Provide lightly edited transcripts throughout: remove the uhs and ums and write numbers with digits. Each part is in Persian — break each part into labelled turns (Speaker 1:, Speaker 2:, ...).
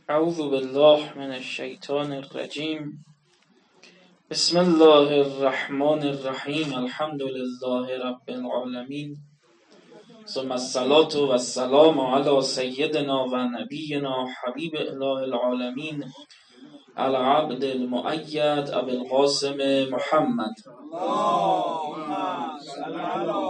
Speaker 1: اعوذ بالله من الشیطان الرجیم. بسم الله الرحمن الرحیم. الحمد لله رب العالمین، ثم الصلاة والسلام علی سیدنا و نبینا حبیب اله العالمین العبد المؤید ابی القاسم محمد.
Speaker 2: اللهم صل علی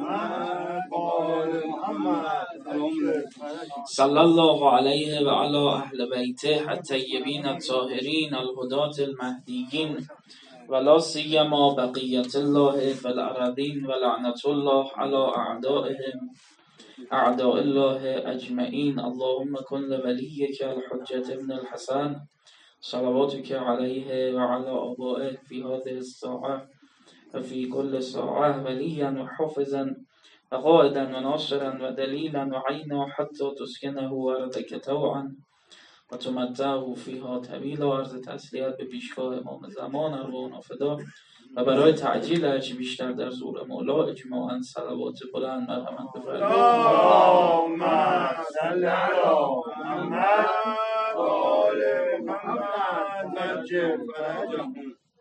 Speaker 2: محمد
Speaker 1: صلی الله علیه و علی اهل بیته الطیبین الطاهرین الهداة المهدیین ولا سیما بقیة الله فی الارضین و لعنة الله علی اعدائهم اعداء الله اجمعین. اللهم کن لولیک الحجة ابن الحسن صلواتک علیه و علی آبائه فی هذه الساعة و فی کل ساعة ولیا و حافظا و قائدا و ناصرا و دلیلا و عینا حتی تسکنه ارضک طوعا و تمتعه فیها طویلا. عرض تسلیت به پیشگاه امام زمان ارواحنا فدا و برای تعجیل هرچی بیشتر در زور مولا اجماعا صلوات بلند مرحمت بفرمایید.
Speaker 2: اللهم صل علی محمد و آل محمد عجل فرجهم.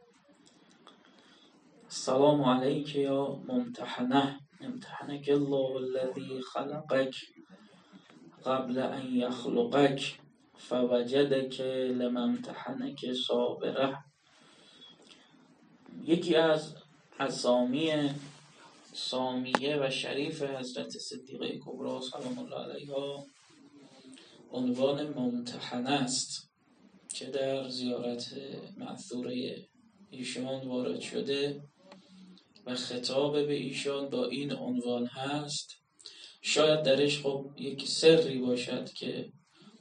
Speaker 1: السلام علیک یا ممتحنه، امتحنک الله الذی خلقک قبل ان یخلقک فوجدک لما امتحنک صابره. یکی از اسامی سامیه و شریف حضرت صدیقه کبری سلام الله علیها عنوان ممتحنه است که در زیارت مأثوره ایشان وارد شده و خطاب به ایشان با این عنوان هست. شاید درش یک سری باشد که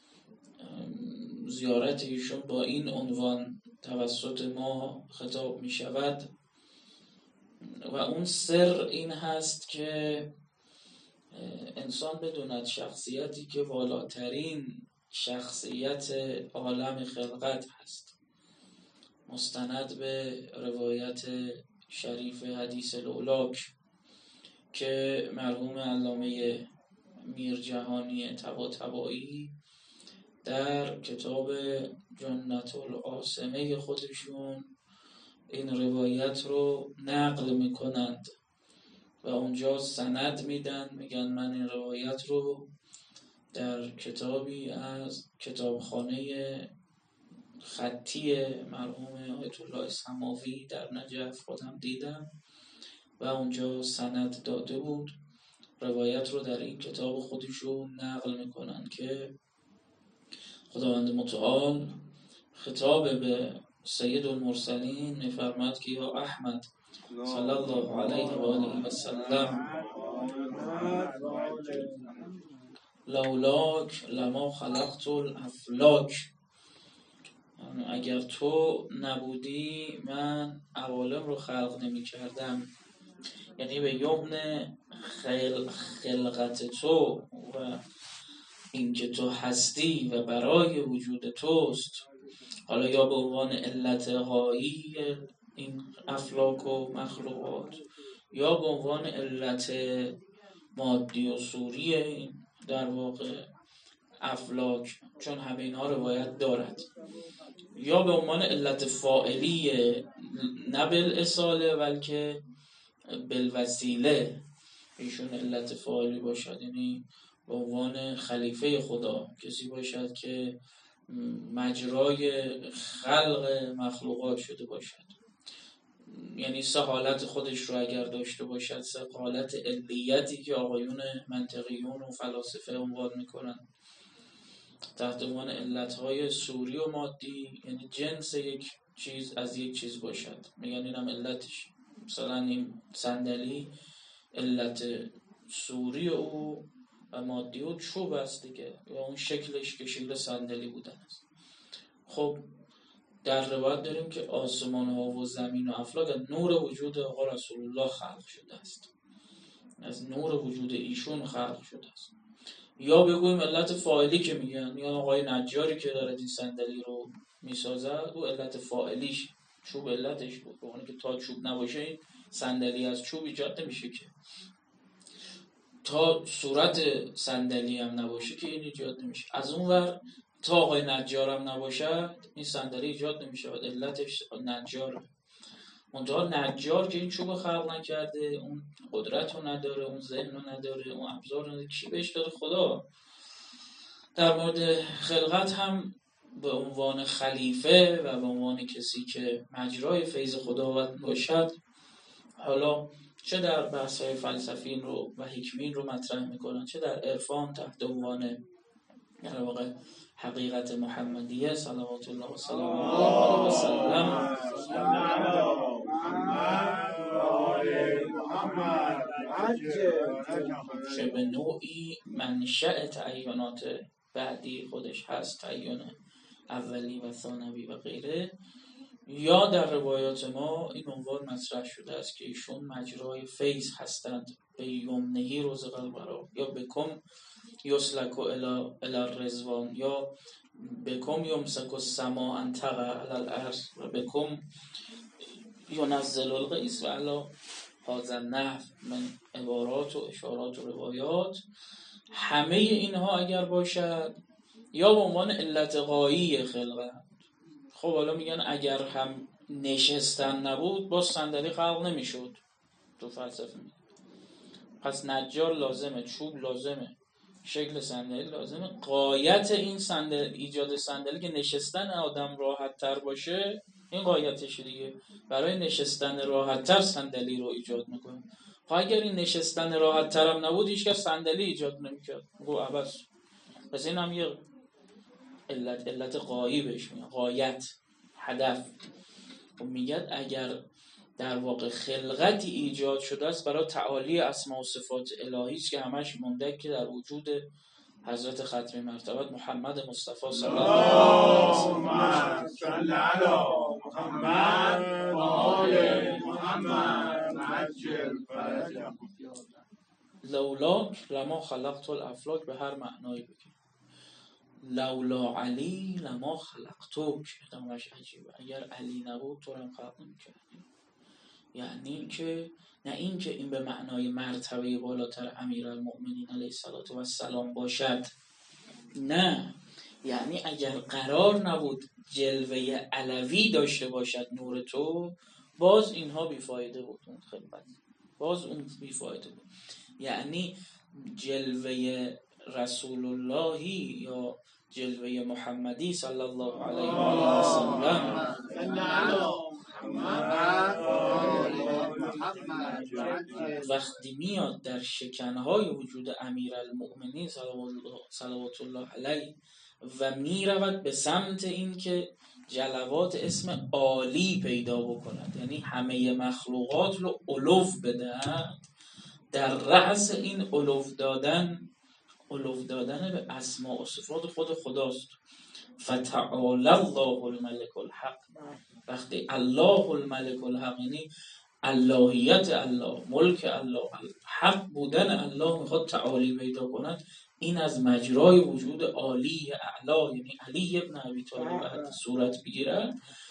Speaker 1: زیارت ایشان با این عنوان توسط ما خطاب می شود و اون سر این هست که انسان بدوند شخصیتی که والاترین شخصیت عالم خلقت هست، مستند به روایت شریف حدیث لولاک که مرحوم علامه میرجهانی طباطبایی در کتاب جنت العاصمه خودشون این روایت رو نقل میکنند و اونجا سند میدن، میگن من این روایت رو در کتابی از کتابخانه خطی مرحوم آیت الله سماوی در نجف خودم دیدم و اونجا سند داده بود. روایت رو در این کتاب خودشون نقل میکنن که خداوند متعال خطاب به سید المرسلین میفرماد که یا احمد صلی الله علیه و آله و سلم لولاک لما خلقت الافلاک، اگر تو نبودی من عوالم رو خلق نمی کردم. یعنی به یمن خلقت تو و اینکه تو هستی و برای وجود توست، حالا یا به عنوان علت غایی این افلاک و مخلوقات یا به عنوان علت مادی و صوری این در واقع افلاک، چون همه اینها روایت دارد، یا به عنوان علت فاعلی نه بالاصاله بلکه بالوسیله ایشون علت فاعلی باشد، یعنی به عنوان خلیفه خدا کسی باشد که مجرای خلق مخلوقات شده باشد. یعنی سه حالت خودش رو اگر داشته باشد، سه حالت علیتی که آقایون منطقیون و فلاسفه عنوان میکنن تحت عنوان علتهای صوری و مادی، یعنی جنس یک چیز از یک چیز باشد، میگن اینم علتش. مثلا این صندلی علت صوری او و مادی او چوب است دیگه، یا اون شکلش که شکل صندلی بودن است. خب در روایت داریم که آسمان ها و زمین و افلاک از نور وجود آقا رسول الله خلق شده است، از نور وجود ایشون خلق شده است. یا بگویم علت فاعلی که میگن، یا آقای نجاری که داره این صندلی رو میسازد او علت فاعلیش چوب علتش بود، اون که تا چوب نباشه این صندلی از چوب ایجاد نمیشه که، تا صورت صندلی هم نباشه که این ایجاد نمیشه. از اون ور تا آقای نجارم نباشد این صندلی ایجاد نمیشه. علتش نجاره. منتها نجار که این چوب خلق نکرده، اون قدرت رو نداره، اون ذهن رو نداره، اون ابزار رو نداره، کی بهش داده؟ خدا. در مورد خلقت هم به عنوان خلیفه و به عنوان کسی که مجرای فیض خداوند باشد، حالا چه در بحث‌های فلسفی رو و حکمی رو مطرح میکنن، چه در عرفان تحت عنوان در واقع حقیقت محمدیه صلوات الله و سلامه علیه و سلم، که به نوعی منشأ تعینات بعدی خودش هست، تعین اولی و ثانوی و غیره. یا در روایات ما این عنوان مطرح شده است که ایشون مجرای فیض هستند، به یمنهی رزق الورا، یا بکم یسلک الی رضوان، یا بکم یمسک السماء ان تقع علی الارض و بکم ینزل الغیث و علی هذا النحو من عبارات و اشارات و روایات. همه اینها اگر باشد یا به عنوان علت غایی خلقت. خب حالا میگن اگر هم نشستن نبود باز صندلی خلق نمیشد. تو فلسفه میگن پس نجار لازمه، چوب لازمه، شکل صندلی لازمه. غایت این صندلی، ایجاد صندلی که نشستن آدم راحت تر باشه، این غایتشه دیگه. برای نشستن راحت تر صندلی رو ایجاد میکنه. خب اگر این نشستن راحت تر هم نبود هیچ کس صندلی ایجاد نمیکرد. گو عبس. پس این هم یه علت غایی بهش میگن، غایت، هدف. و میگن اگر در واقع خلقتی ایجاد شده است برای تعالی اسما و صفات الهی است که همش مونده که در وجود حضرت ختم مرتبت محمد مصطفی صلی الله علیه و سلم. لولاک لما خلقت الافلاک به هر معنایی بگیم. لولا علی لما خلقتوک، همش عجیبه. اگر علی نبود تو رو هم خلق نمی‌کردیم. یعنی که نه این که این به معنای مرتبه بالاتر امیرالمؤمنین علیه السلام باشد، نه، یعنی اگر قرار نبود جلوه علوی داشته باشد نور تو، باز اینها بیفایده بود، اون خدمت باز اون بیفایده بود. یعنی جلوه رسول اللهی یا جلوه محمدی صلی الله علیه و سلم وقتی میاد در شکنهای وجود امیرالمؤمنین صلوات الله علیه و میرود به سمت این که جلوات اسم عالی پیدا بکند، یعنی همه مخلوقات رو علو بدهد، در رأس این علو دادن به اسماء و صفات خود خداست. فتعالی الله الملك الحق. وقتی الله الملك الحق یعنی اللهیت الله، ملک الله، حق بودن الله میخواد تعالی پیدا کند، این از مجرای وجود عالی اعلا یعنی علی ابن ابی طالب بعد صورت بگیرد.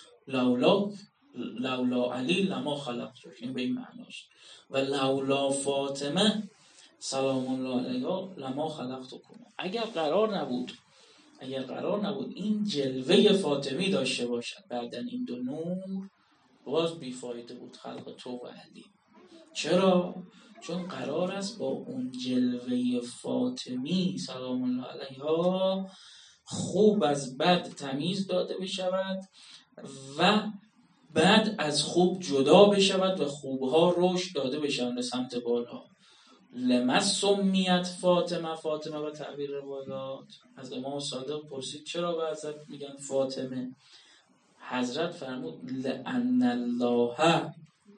Speaker 1: لولا علی لما خلقتوک، این به این معناست. و لولا فاطمه سلام الله علیها لما خلقتکم. اگر قرار نبود این جلوه فاطمی داشته باشد بعدن این دو نور، باز بیفایده بود خلق تو و علی. چرا؟ چون قرار است با اون جلوه فاطمی سلام الله علیها خوب از بد تمیز داده بشود و بد از خوب جدا بشود و خوبها رشد داده بشود به سمت بالا. لما سمیت فاطمه و تعبیر روایات از امام صادق پرسید چرا به حضرت میگن فاطمه؟ حضرت فرمود لأن الله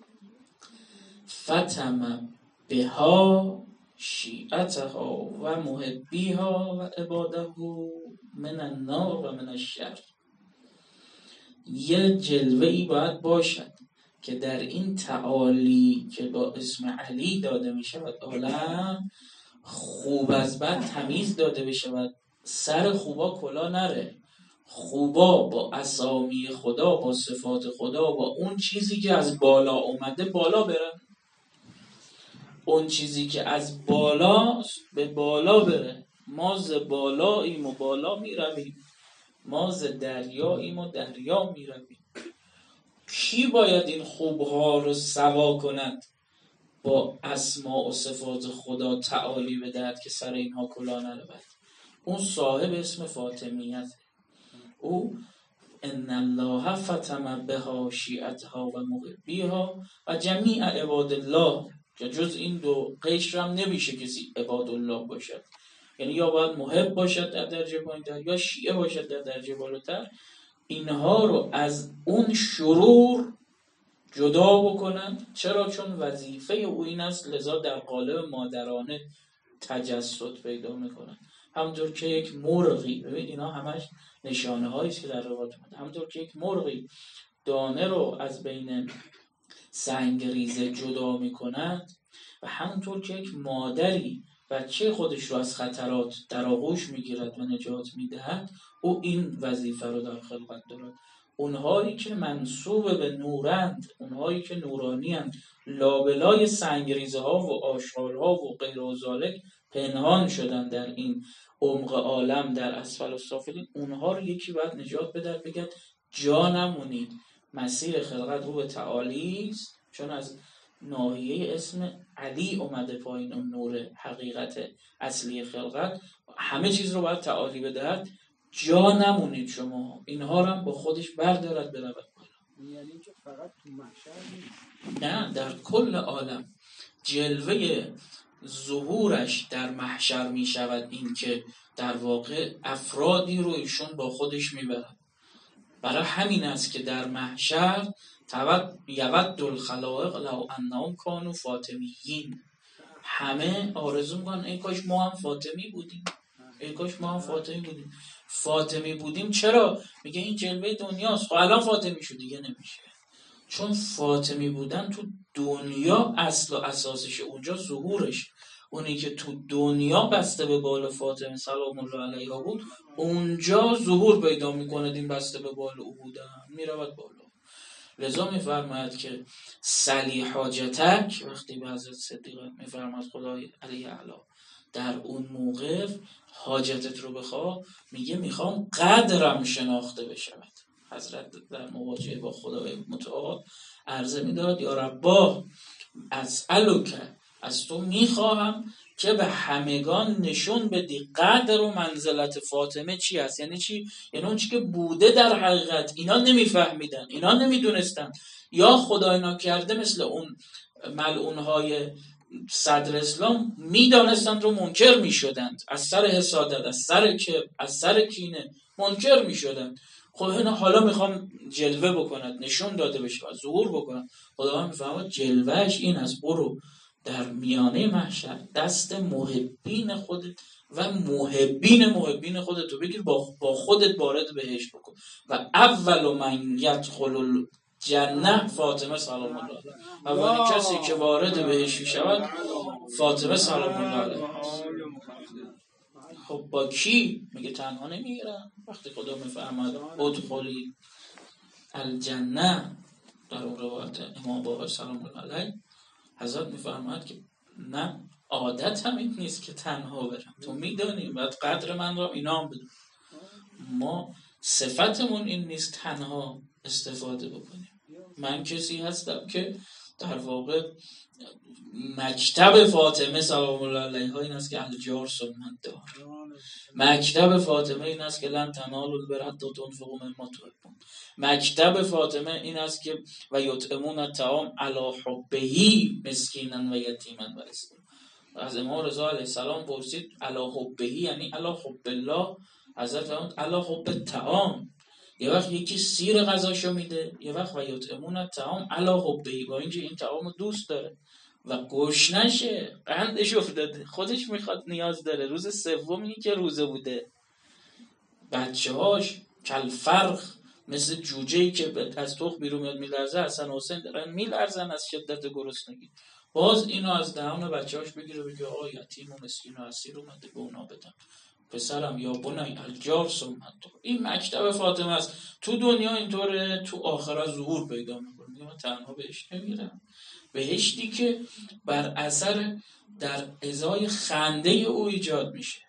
Speaker 1: فتم بها شیعتها و محبیها و عباده من النار و من الشر. یه جلوه‌ای باید باشد که در این تعالی که با اسم علی داده می شود عالم، خوب از بد تمیز داده بشود، سر خوبا کلا نره، خوبا با اسامی خدا، با صفات خدا، با اون چیزی که از بالا اومده بالا برن، اون چیزی که از بالا به بالا بره. ما ز بالاییم و بالا می رویم. ما ز دریاییم و دریا میرویم. کی باید این خوبها رو سوا کند با اسما و صفات خدا تعالی بدهد که سر اینها کلاه نرود؟ اون صاحب اسم فاطمیت، او ان الله فتم بها شیعتها و محبیها و جمیع عباد الله، که جز این دو قشر هم نمیشه کسی عباد الله باشد. یعنی یا باید محب باشد در درجه پایین‌تر یا شیعه باشد در درجه بالاتر. اینها رو از اون شرور جدا بکنن. چرا؟ چون وظیفه او این است، لذا در قالب مادرانه تجسد پیدا میکنن. همونطور که یک مرغی، ببین اینا همش نشانه هایی است که در روایت اومده، همونطور که یک مرغی دانه رو از بین سنگریزه جدا میکند و همونطور که یک مادری بچه خودش رو از خطرات در آغوش میگیرد و نجات میدهد، او این وظیفه رو در خلقت دارد. اونهایی که منسوب به نورند، اونهایی که نورانی‌اند، لابلای سنگریزه ها و آشغال ها و غیر و ذالک پنهان شدن در این عمق عالم در اسفل السافلین، اونها رو یکی باید نجات بده، بگه جا نمونید. مسیر خلقت رو به تعالی است، چون از ناحیه اسم علی اومده پایین، اون نور حقیقت اصلی خلقت، همه چیز رو باید تعالی بدهد. جا نمونید شما، اینها رو هم با خودش بردارد برود بالا.
Speaker 3: یعنی که فقط تو محشر نیست،
Speaker 1: نه، در کل عالم جلوه ظهورش در محشر می شود این که در واقع افرادی رو ایشون با خودش می برد. برای همین است که در محشر یود الخلائق لو انهم کانوا فاطمیین، همه آرزو میکنن ای کاش ما هم فاطمی بودیم، ای کاش ما هم فاطمی بودیم. فاطمی بودیم چرا؟ میگه این جلوه دنیاست. خب الان فاطمی شد دیگه نمیشه، چون فاطمی بودن تو دنیا اصل و اساسشه، اونجا ظهورش. اونی که تو دنیا بسته به بال فاطمه سلام الله علیها بود، اونجا ظهور پیدا میکنه. این بسته به بال او بودن میرود بالا. لذا میفرماید که سلی حاجتک، وقتی به حضرت صدیقه میفرماید خدای علی اعلی در اون موقف حاجتت رو بخواه، میگه میخوام قدرم شناخته بشود. حضرت در مواجهه با خدای متعال عرضه میداد یا رباه اسألک، از تو میخواهم که به همگان نشون بدی قدر و منزلت فاطمه چی است. یعنی چی؟ یعنی اون چی که بوده در حقیقت اینا نمیفهمیدن، اینا نمیدونستن، یا خدا اینا کرده مثل اون ملعونهای صدر اسلام میدانستند رو منکر میشدند، از سر حسادت، از سر کینه منکر میشدند. خب اینا حالا میخوام جلوه بکند، نشون داده بشه و ظهور بکنند. خدا هم میفهمد جلوهش این است، برو در میانه محشر دست محبین خودت و محبین خودت رو بگیر، با خودت وارد بهشت بکن. و اول من یدخل الجنه فاطمه سلام الله علیها، اولین کسی که وارد بهشت شود فاطمه سلام الله علیها. خب با کی؟ میگه تنها نمیگیرن. وقتی خدا میفرماد ادخلی الجنه در اون روایت امام باقر سلام الله علیه، حضرت میفرماید که نه، عادت هم این نیست که تنها برم، تو میدانی باید قدر من را اینا هم بدون. ما صفتمون این نیست تنها استفاده بکنیم. من کسی هستم که در واقع مکتب فاطمه سلام الله علیها این است که الجار ثم الدار. مکتب فاطمه این است که لن تنالوا البر حتی تنفقوا مما تحبون. مکتب فاطمه این است که و یطعمون الطعام علی حبه مسکینا و یتیما و اسیرا. از امام رضا علیه السلام پرسید علی حبه یعنی علی حب الله، حضرت فرمود علی حب الطعام. یه وقت یکی سیر غذاشو میده، یه وقت و یطعمون الطعام علی حبه، با اینکه این طعامو دوست داره و گشنشه، قندش افتاده، خودش میخواد، نیاز داره. روز سومی که روزه بوده، بچه‌هاش کل فرخ مثل جوجه‌ای که از تخم بیرون میاد میلرزه، حسن حسین دارن میلرزن از شدت گرسنگی، باز اینو از دهان بچه‌هاش بگیره بگه آقا یتیم و مسکین و اسیر اومده به اونا بدم. پسرم یا بنی الجار ثم الدار. این مکتب فاطمه است. تو دنیا اینطوره، تو آخرت ظهور پیدا میکنه. من تنها بهش نمیرم، بهشتی که بر اثر در ازای خنده او ایجاد میشه.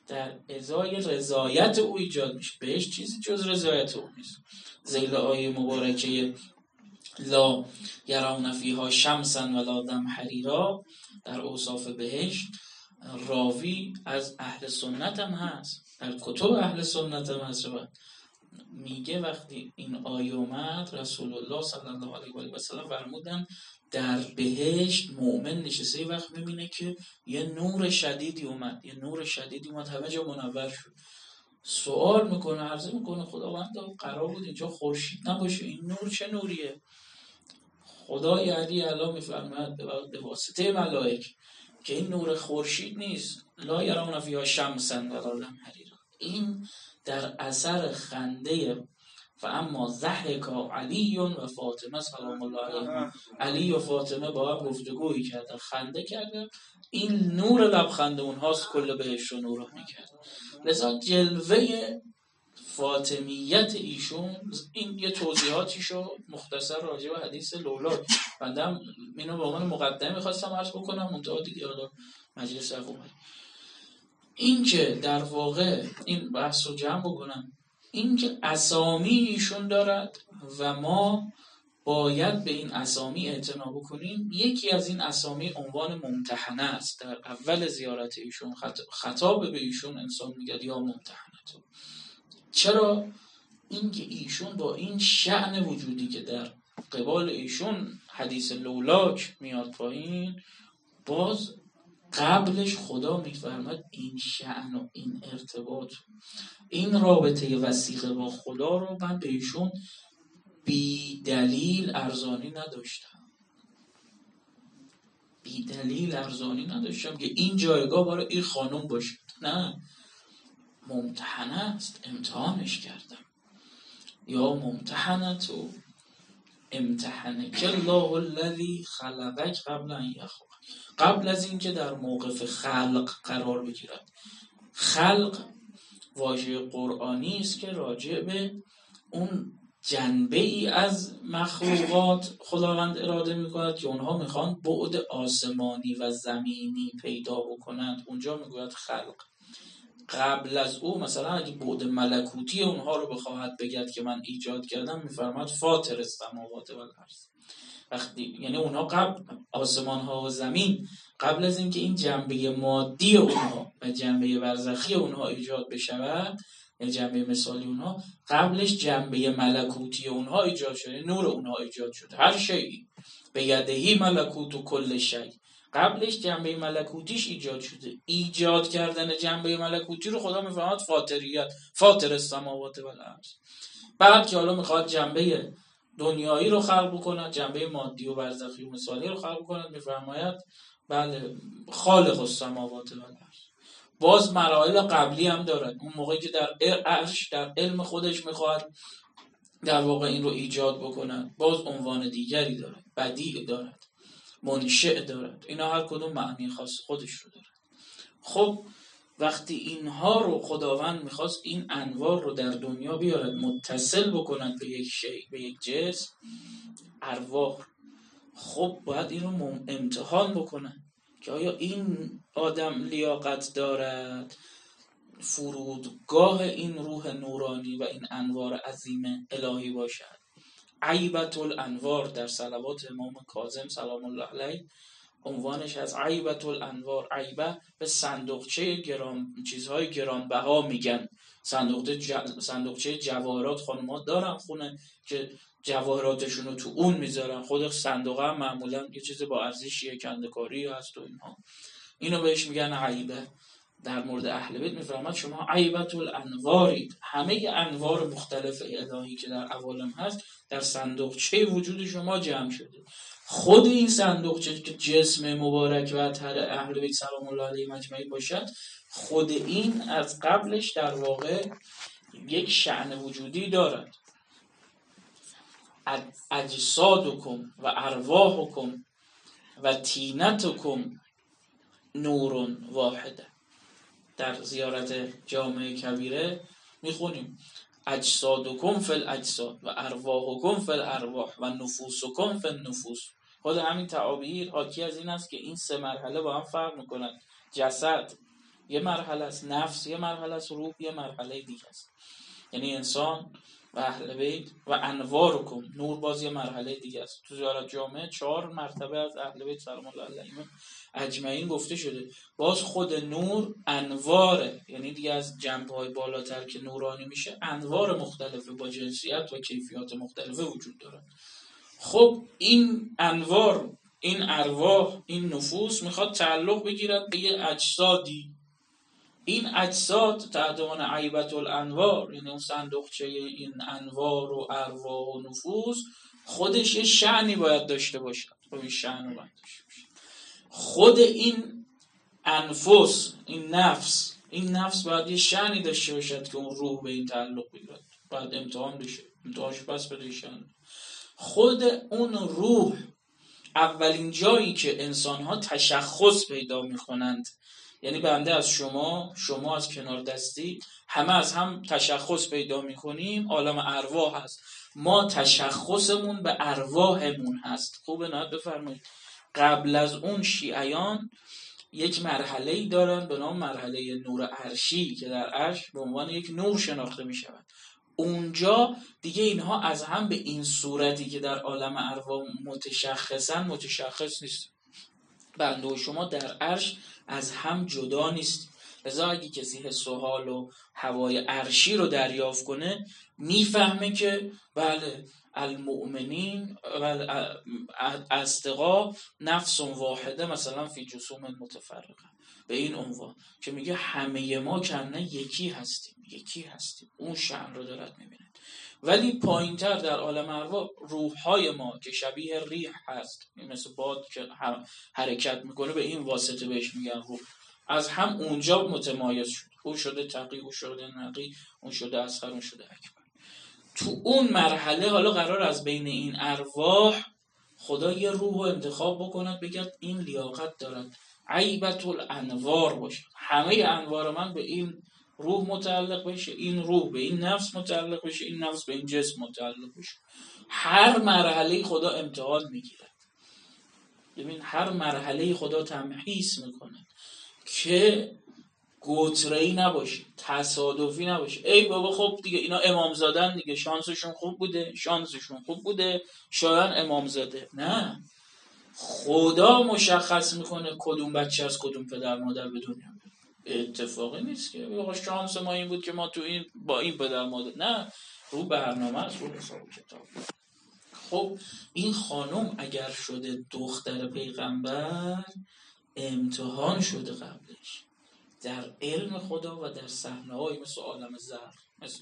Speaker 1: در ازای رضایت او ایجاد میشه. بهش چیزی جز رضایت او نیست. ذیل آیه مبارکه لا یرون فیها شمسا ولا زمهریرا در اوصاف بهشت راوی از اهل سنت هم هست، در کتب اهل سنت هم هست. میگه وقتی این آیه اومد رسول الله صلی الله علیه و سلم فرمودن در بهشت مؤمن نشسته یه وقت میبینه که یه نور شدیدی اومد، همه جا منور شد. سوال میکنه، عرضه میکنه خداوند قرار بود اینجا خورشید نباشه، این نور چه نوریه؟ خدای علی اعلی میفرماید به واسطه ملائک که این نور خورشید نیست، لا یرون فیها شمسا ولا زمهریرا. این در اثر خنده و اما ضحکا علی و فاطمه سلام الله علیهما، علی و فاطمه با هم گفتگویی کردن، خنده کردن، این نور لبخند اونهاست کل بهشت رو نورانی کرد. لذا جلوه فاطمیت ایشون، این یه توضیحاتیشو مختصر راجع به حدیث لولاک بندم اینو به عنوان مقدمه می‌خواستم عرض بکنم، منتها دیگه حالا مجلس اومد. این که در واقع این بحث رو جمع بکنم، این که اسامی ایشون دارد و ما باید به این اسامی اعتنا بکنیم. یکی از این اسامی عنوان ممتحنه است. در اول زیارت ایشون خطاب به ایشون انسان میگه یا ممتحنه. چرا؟ اینکه ایشون با این شأن وجودی که در قبال ایشون حدیث لولاک میاد پایین، باز قبلش خدا میفرماد این شأن و این ارتباط، این رابطه وثیق با خدا رو من به ایشون بی دلیل ارزانی نداشتم که این جایگاه برای این خانم باشه. نه، ممتحنه است، امتحانش کردم. یا ممتحنت و امتحنک الله الذی خلقک قبل ان یخلق، قبل از این که در موقف خلق قرار بگیرد. خلق واژه قرآنی است که راجع به اون جنبه ای از مخلوقات خداوند اراده میکند که اونها میخوان بعد آسمانی و زمینی پیدا بکنند، اونجا میگوید خلق. قبل از او مثلا اگه بعد ملکوتی اونها رو بخواهد بگید که من ایجاد کردم، میفرماد فاطر السماوات و الارض. وقتی یعنی اونها قبل آسمان ها و زمین، قبل از اینکه این جنبه مادی اونها و جنبه برزخی اونها ایجاد بشود، یعنی جنبه مثالی اونها، قبلش جنبه ملکوتی اونها ایجاد شده، نور اونها ایجاد شده. هر شیء به یدهی ملکوت و کل شیء، قبلش جنبه ملکوتیش ایجاد شده. ایجاد کردن جنبه ملکوتی رو خدا میفهمد فاطریت، فاطر السماوات و الارض. بعد که حالا میخواد جنبه دنیایی رو خلق بکند، جنبه مادی و برزخی و مثالی رو خلق بکند، میفرماید بله خالق السماوات و الارض. باز مراحل قبلی هم دارد. اون موقعی که در عرش در علم خودش میخواد در واقع این رو ایجاد بکند، باز عنوان دیگری دارد، بدیع دارد، منشأ دارد. اینا هر کدوم معنی خاص خودش رو دارد. خب وقتی اینها رو خداوند میخواست این انوار رو در دنیا بیارد متصل بکنند به یک شیء، به یک جسم، ارواح، خب باید این رو امتحان بکنن که آیا این آدم لیاقت دارد فرودگاه این روح نورانی و این انوار عظیم الهی باشد. عیبت الانوار در صلوات امام کاظم سلام الله علیه عنوانش از عیبت الانوار. عیبه به صندوقچه چیزهای گرانبها میگن. صندوقچه جواهرات خانم‌ها دارن خونه که جواهراتشون رو تو اون میذارن. خود صندوقه هم معمولا یه چیز با ارزشی کنده‌کاری هست و اینها، اینو بهش میگن عیبه. در مورد اهل بیت میفرماد شما عیبت الانوارید، همه انوار مختلف الهی که در عوالم هست در صندوقچه وجود شما جمع شده. خود این صندوقچه که جسم مبارک و اطهر اهل بیت سلام الله علیهم اجمعین باشد، خود این از قبلش در واقع یک شأن وجودی دارد. اجسادکم و ارواحکم و تینتکم نورون واحده. در زیارت جامع کبیره میخونیم اجسادکم فی الاجساد و ارواحکم فی الارواح و نفوسکم فی النفوس. خود همین تعابیر حاکی از این است که این سه مرحله با هم فرق میکنند. جسد، یه مرحله است نفس، یه مرحله است روح، یه مرحله دیگه است. یعنی انسان و اهل بیت و انوارکم، نور باز یه مرحله دیگه است. تو زیارت جامعه 4 مرتبه از اهل بیت سلام الله علیهم اجمعین گفته شده. باز خود نور انواره، یعنی دیگه از جنبه‌های بالاتر که نورانی میشه انوار مختلفه با جنسیت و کیفیات مختلفه وجود داره. خب این انوار، این ارواح، این نفوس میخواد تعلق بگیرد به یه اجسادی. این اجساد تحت عنوان عیبت الانوار، یعنی اون صندوقچه این انوار و ارواح و نفوس، خودش یه شأنی باید داشته باشه. این شأن رو باید داشته باشه. خود این انفس، این نفس باید یه شأنی داشته باشد که اون روح به این تعلق بگیرد. باید امتحان بشه، امتحانش پس بده شأن. خود اون روح اولین جایی که انسان‌ها تشخص پیدا می‌کنند، یعنی بنده از شما از کنار دستی، همه از هم تشخص پیدا می‌کنیم. عالم ارواح هست، ما تشخصمون به ارواحمون هست. خوبه نه بفرمایید. قبل از اون شیعیان یک مرحله‌ای دارن به نام مرحله نور عرشی که در عرش به عنوان یک نور شناخته می‌شود. اونجا دیگه اینها از هم به این صورتی که در عالم ارواح متشخصن متشخص نیست. بنده و شما در عرش از هم جدا نیست. لذا اگه کسی حس و حال و هوای عرشی رو دریافت کنه میفهمه که بله المؤمنین و اصدقا نفس واحده مثلا فی جسوم متفرقه، به این عنوان که میگه همه ما کنه یکی هستیم. اون شأن رو دارد میبینه. ولی پایینتر در عالم ارواح روح‌های ما که شبیه ریح هست، مثل باد که حرکت میکنه، به این واسطه بهش میگن روح، از هم اونجا متمایز شد. او شده تقی، او شده نقی، اون شده اصغر، اون شده اکبر. تو اون مرحله حالا قرار از بین این ارواح خدا یه روح رو انتخاب بکند، بگه این لیاقت دارد عیبت الانوار باشه، همه انوار من به این روح متعلق بشه، این روح به این نفس متعلق بشه، این نفس به این جسم متعلق بشه. هر مرحله خدا امتحان میگیره. ببین هر مرحله خدا تمحیص میکنه که گوتره‌ای نباشه، تصادفی نباشه. ای بابا خب دیگه اینا امامزادن دیگه، شانسشون خوب بوده شایان امامزاده. نه، خدا مشخص میکنه کدوم بچه از کدوم پدر مادر به دنیا میاد. اتفاقی نیست که بابا شانس ما این بود که ما تو این با این پدر مادر. نه، رو برنامه است، رو حساب کتاب. خب این خانم اگر شده دختر پیغمبر، امتحان شده قبلش در علم خدا و در صحنه‌های مثل عالم زر،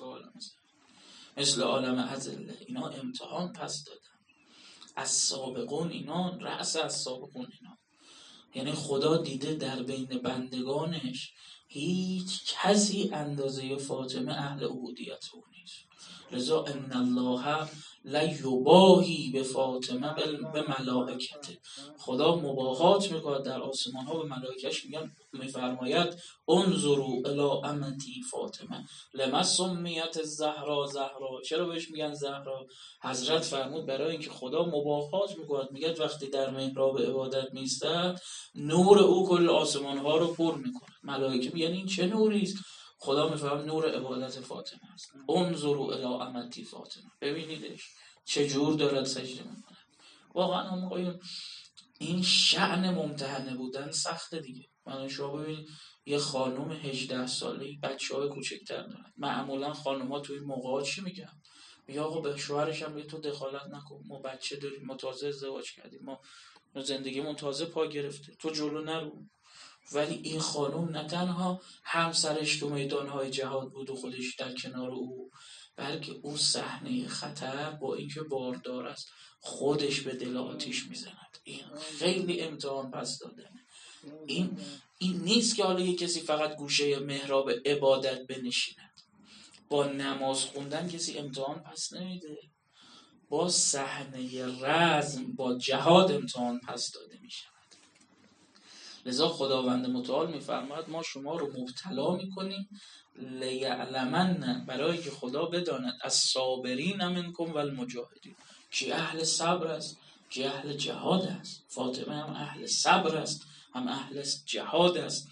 Speaker 1: مثل عالم ازله. اینا امتحان پس دادن. از سابقون اینا، رأس از سابقون اینا. یعنی خدا دیده در بین بندگانش هیچ کسی اندازه فاطمه اهل عبودیت او نیست. لذا ان الله لا یباهی به فاطمه به ملائکته. خدا مباهات میکنه در آسمان ها به ملائکش، میفرماید انظروا الی امتی فاطمه لما سمیت زهرا. چرا بهش میگن زهرا؟ حضرت فرمود برای اینکه خدا مباهات میکنه، میگه وقتی در محراب عبادت میسته نور او کل آسمان ها رو پر میکنه. ملائکه میگن این چه نوری است؟ خدا میفرماید نور عبادت فاطمه است. انظروا الی امتی فاطمه، ببینیدش چجور دارد سجده میکنه. واقعا هم آقایون این شأن ممتحنه بودن سخته دیگه. من شما ببینید یه خانم 18 ساله بچه‌های کوچکتر دارن. معمولا خانم‌ها توی این موقعات چی میگن؟ میگه آقا به شوهرش هم تو دخالت نکن، ما بچه داریم، ما تازه ازدواج کردیم، ما زندگیمون تازه پا گرفته، تو جلو نرو. ولی این خانم نه تنها همسرش تو میدانهای جهاد بود و خودش در کنار او، بلکه اون صحنه خطر با اینکه باردار است خودش به دل آتیش میزند. این خیلی امتحان پس دادنه. این نیست که حالا یک کسی فقط گوشه محراب عبادت بنشیند. با نماز خوندن کسی امتحان پس نمیده، با صحنه رزم، با جهاد امتحان پس داده میشه. لذا خداوند متعال میفرماید ما شما رو مبتلا میکنیم لیعلمن، برای که خدا بداند از صابرین منکم و المجاهدین، کی اهل صبر است، کی اهل جهاد است. فاطمه هم اهل صبر است، هم اهل جهاد است.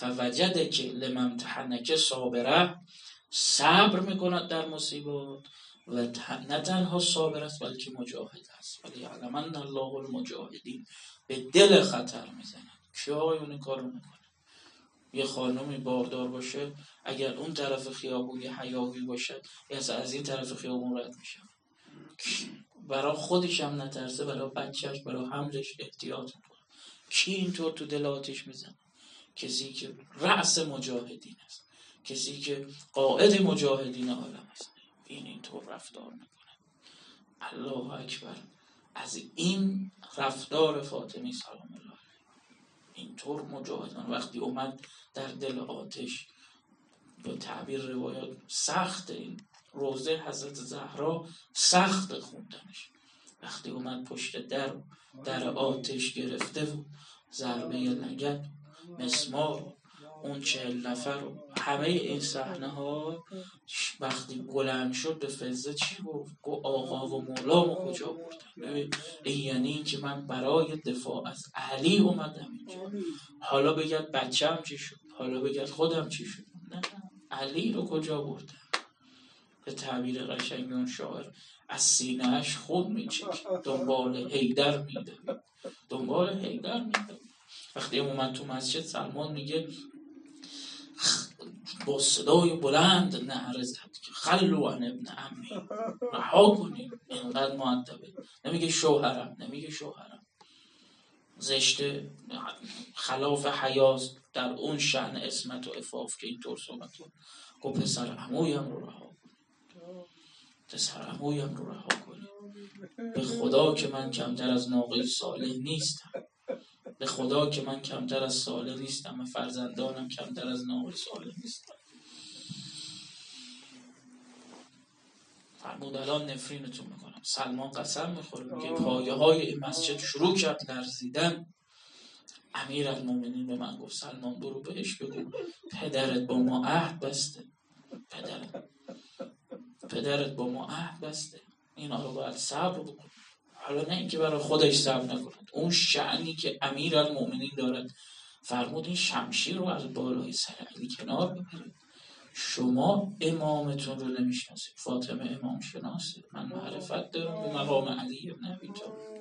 Speaker 1: فوجدک لمن امتحنک صابره، صبر میکند در مصیبات و نه تنها صابر است بلکه مجاهد است. ولی علمن الله المجاهدین، به دل خطر میزند. کی آقایون کارو میکنه؟ یه خانمی باردار باشه، اگر اون طرف خیابون یه حیاوی باشد یا از این طرف خیابون رد میشه، برای خودش هم نترسه، برای بچهش، برای حملش احتیاط میکنه. کی اینطور تو دل آتش میزنه؟ کسی که رأس مجاهدین است، کسی که قائد مجاهدین عالم است. اینطور رفتار میکنه. الله اکبر. از این رفتار فاطمی سلام الله اینطور مجاهدان وقتی اومد در دل آتش، به تعبیر روایات سخت، این روزه حضرت زهرا سخت خوندنش، وقتی اومد پشت در آتش گرفته و ضربه لگد، مسمار، اون 40 نفر و همه این صحنه ها، وقتی بلند شد به فضه چی گفت؟ آقا و مولامو کجا بردن؟ این یعنی که من برای دفاع از علی اومدم اینجا. حالا بگید بچم چی شد، حالا بگید خودم چی شد. نه، علی رو کجا بردن؟ به تعبیر قشنگ اون شاعر، از سینه‌اش خون میچکید، دنبال حیدر میده، دنبال حیدر میده. وقتی اومد تو مسجد، سلمان میگه با صدای بلند نعره زد که خلو عن ابن عمی، رها کنید، اینقدر مؤدبه. نمیگه شوهرم، نمیگه شوهرم، زشته، خلاف حیاست در اون شأن عصمت و عفاف که اینطور صحبت کن. گفت پسر عمویم رو رها کن، پسر عمویم رو رها کنید. به خدا که من کمتر از ناقه صالح نیستم، به خدا که من کمتر از صالح نیستم و فرزندانم کمتر از ناقه صالح نیستم. فرمود الان نفرینتون میکنم. سلمان قسم میخوره، میگه پایه های این مسجد شروع کرد لرزیدن. امیرالمومنین به من گفت سلمان برو بهش بگو پدرت با ما عهد بسته، پدرت با ما عهد بسته، اینا رو باید صبر بکن. حالا نه اینکه برای خودش صبر نکند، اون شأنی که امیرالمومنین دارد. فرمود این شمشیر رو از بالای سر علی کنار ببرید. شما امامتون رو نمیشناسید، فاطمه امام شناسه، من معرفت دارم به مقام علی ابن ابی طالب.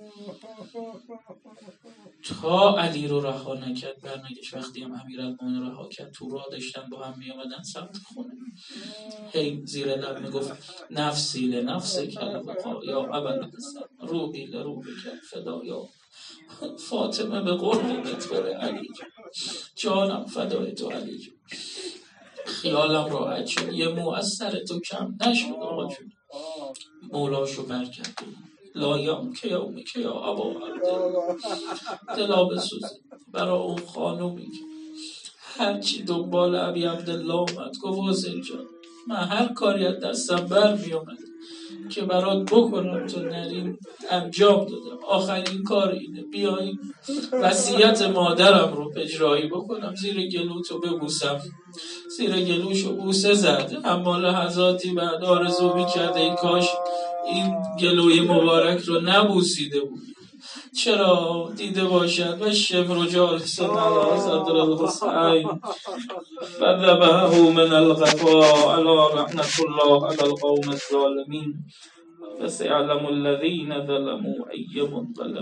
Speaker 1: تا علی رو رها نکرد برنگشت. وقتی هم امیرالمومنین رها کرد، تو راه داشتن با هم می آمدن سمت خونه، هی زیر لب میگفت نفسی لنفسک یا ابوالحسن، روحی لروحک فدایا. فاطمه به قربونت بره علی جانم فدای تو علی جان. خیالم راحت شد، یه مو از سر تو کم نشد آقا جون. مولاشو برکرد، لایام که یومی که یا ابا عبدالله، دلا بسوزه برای اون خانومی که هرچی دنبال ابی عبدالله اومد. گفت حسین جان من هر کاری از دستم بر می اومد که برات بکنم تو نرین انجام دادم. آخرین کار اینه بیاییم وصیت مادرم رو اجرایی بکنم، زیر گلوتو ببوسم. زیر گلوشو بوسه زد، اما لحظاتی بعد آرزو میکرده این کاش این گلوی مبارک رو نبوسیده بود. چرا دیده باشد و شمر جالسن علی صدر الحسین فذبحه من الغفا علی رحمت الله علی القوم الظالمین فسيعلم الذين ظلموا أي منقلب